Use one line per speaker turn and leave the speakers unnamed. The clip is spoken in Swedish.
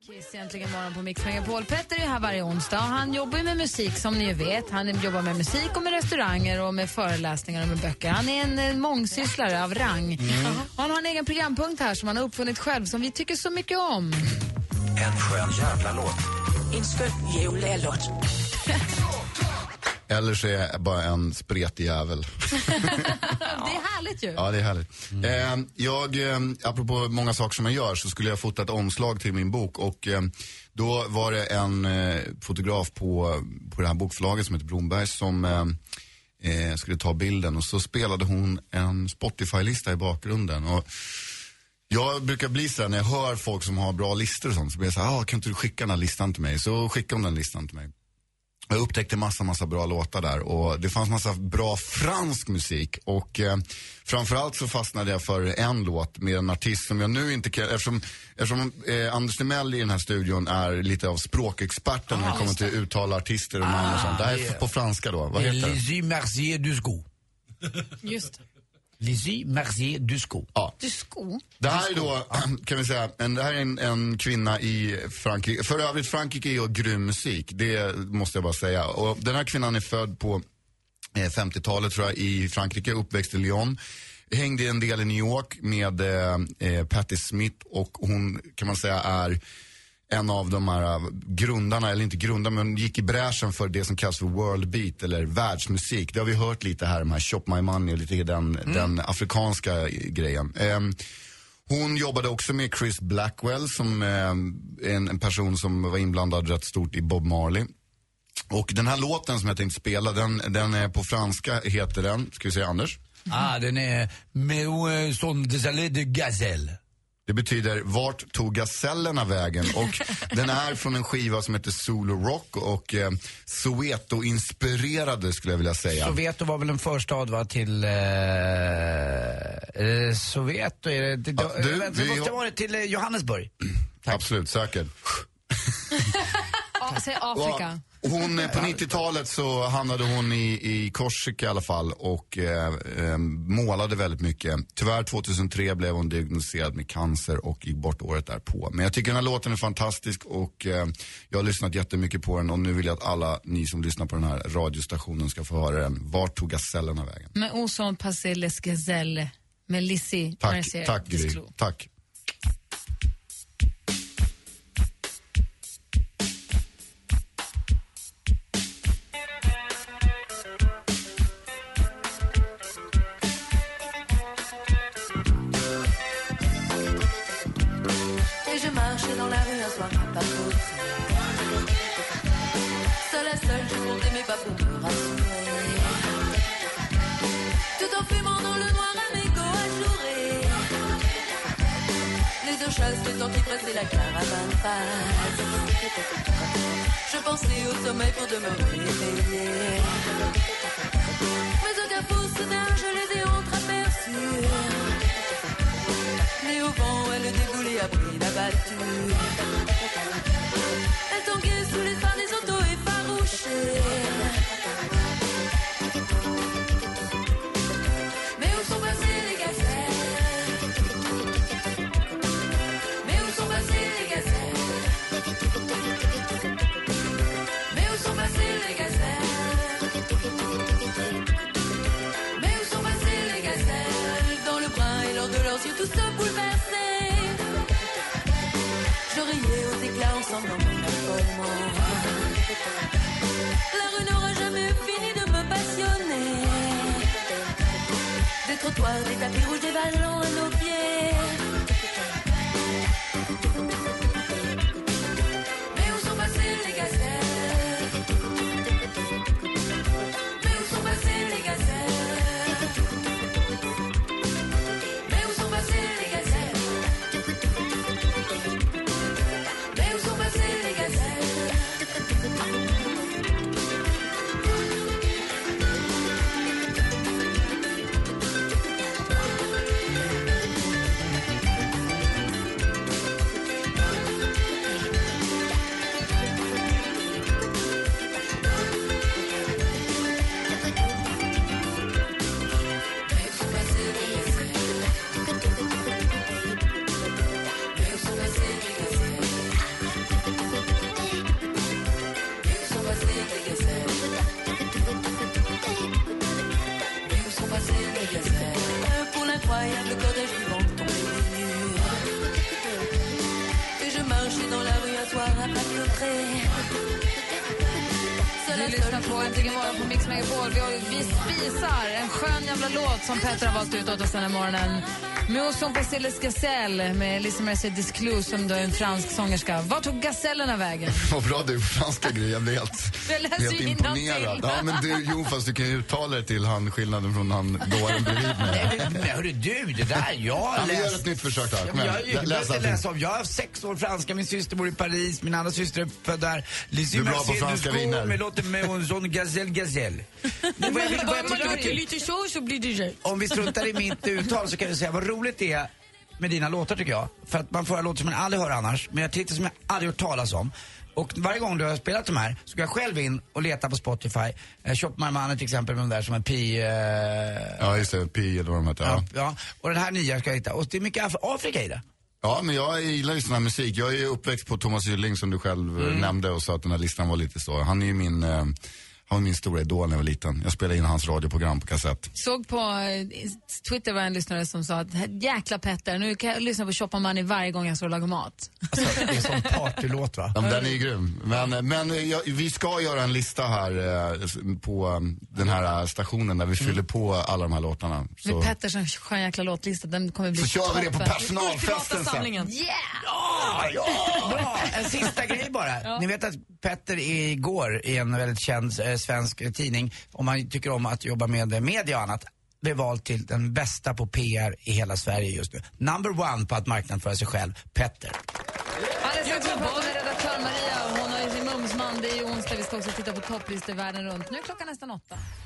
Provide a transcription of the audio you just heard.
Kiss egentligen morgon på Mix Megapol. Petter är här varje onsdag och han jobbar med musik som ni vet. Han jobbar med musik och med restauranger och med föreläsningar och med böcker. Han är en mångsysslare av rang. Han har en egen programpunkt här som han har uppfunnit själv som vi tycker så mycket om.
En skön jävla låt.
En skön jävla låt.
Eller så är jag bara en spretig jävel.
Det är härligt ju.
Ja, det är härligt. Apropå många saker som jag gör så skulle jag fota ett omslag till min bok. Och då var det en fotograf på det här bokförlaget som heter Bromberg som skulle ta bilden. Och så spelade hon en Spotify-lista i bakgrunden. Och jag brukar bli så här, när jag hör folk som har bra listor och sånt, så blir jag så här, kan inte du skicka den här listan till mig? Så skickade hon den listan till mig. Jag upptäckte massa bra låtar där och det fanns massa bra fransk musik och framförallt så fastnade jag för en låt med en artist som jag nu inte kan, eftersom Anders Timell i den här studion är lite av språkexperten när det kommer till uttala artister och namn och sånt. Det här är på franska då, vad heter det?
Lizzie Mercier Dusko.
Just det.
Lizzie Mercier Dusko.
Ja.
Dusko?
Det här är då, kan vi säga, det här är en kvinna i Frankrike. För övrigt, Frankrike är ju grym musik, det måste jag bara säga. Och den här kvinnan är född på 50-talet tror jag i Frankrike, uppväxt i Lyon. Hängde en del i New York med Patti Smith och hon kan man säga är en av de här grundarna, eller inte grundarna, men gick i bräschen för det som kallas för world beat eller världsmusik. Det har vi hört lite här, de här Shop My Money och lite den afrikanska grejen. Hon jobbade också med Chris Blackwell som en person som var inblandad rätt stort i Bob Marley. Och den här låten som jag tänkte spela, den är på franska, heter den, ska vi säga Anders?
Den är Meu son des allées de gazelle.
Det betyder vart tog gazellerna vägen och den är från en skiva som heter Solo Rock och Soweto-inspirerade skulle jag vilja säga.
Soweto var väl en förstad va, till Soweto är det, det måste ha varit till Johannesburg.
Absolut, säkert.
Säg Afrika.
Hon, på 90-talet så hamnade hon i Korsika i alla fall och målade väldigt mycket. Tyvärr 2003 blev hon diagnostiserad med cancer och gick bort året därpå. Men jag tycker den här låten är fantastisk och jag har lyssnat jättemycket på den och nu vill jag att alla ni som lyssnar på den här radiostationen ska få höra den. Vart tog gazellerna vägen?
Men on sont passé les gazelles med Lizzie.
Tack Gry, tack.
Je pensais au sommeil pour de me réveiller. Mais aucun faux soudain, je les ai entreaperçus. Mais au vent, elle déboulait à brille d'abattu. Elle tanguait sous les phares des autos effarouchés. Mais où sont passées les gazelles? Mais où sont passées les gazelles? Mais où sont passées les gazelles? Mais où sont passées les gazelles? Dans le brin et lors de leurs yeux tous se bouleversaient. Je riais aux éclats ensemble dans mon affolement. La rue n'aura jamais fini de me passionner. Des trottoirs, des tapis rouges, des ballons à nos pieds. Mais où sont passées les gazelles? Mais où sont passées les gazelles? Mais où sont passées les gazelles? Mais où sont passées les gazelles?
marcher dans la rue un soir à pas flottrer.
Du lyssnar på Äntligen morgon på Mix Megapol. Vi spisar en skön jävla låt som Petter har valt ut åt oss den här morgonen. Muson på Silles Gazelle med Lisa Mercedes Clou som då är en fransk sångerska. Vad tog gazellerna vägen?
Vad bra du franska grejer, jag blir helt imponerad. Ja, men du, fast du kan ju uttala det till han, skillnaden från han dåren bredvid mig.
Men hörru du, det där, jag
gör ett nytt försök där. Kom igen,
jag har 6 år franska, min syster bor i Paris, min andra syster är född där.
Du är bra på franska viner.
Men låter med en sån gazelle.
Lite så blir det.
Om vi struntar i mitt uttal så kan jag säga vad roligt det är med dina låtar tycker jag. För att man får höra låtar som man aldrig hör annars, men jag tittar som jag aldrig hört talas om. Och varje gång du har spelat de här så går jag själv in och letar på Spotify. Shop My Money till exempel med de där som är Pi...
Ja, just det. Pi eller vad de heter.
Ja. Och den här nya ska jag hitta. Och det är mycket Afrika i det.
Ja, men jag gillar ju sån här musik. Jag är ju uppväxt på Thomas Gylling som du själv nämnde och sa att den här listan var lite så. Han är ju min stora idol när jag var liten. Jag spelade in hans radioprogram på kassett.
Såg på Twitter var en lyssnare som sa att jäkla Petter, nu kan jag lyssna på Shop My Money varje gång jag står och lagar mat.
Alltså, det är som partylåt va?
Ja, men den är ju grym. Men vi ska göra en lista här på den här stationen där vi fyller på alla de här låtarna. Så.
Med Petters skön jäkla låtlista, den kommer bli
så kör vi det på
toppen.
personalfesten sen.
Yeah!
Bra! En sista grej bara. Ja. Ni vet att Petter igår i en väldigt känd svensk tidning, om man tycker om att jobba med media och annat, blev vald till den bästa på PR i hela Sverige just nu. Number 1 på att marknadsföra sig själv, Petter.
Alldeles strax ska vi prata med redaktör Maria och hon har ju sin mumsman. Det är ju onsdag, vi ska också titta på topplistor världen runt. Nu är klockan nästan 8.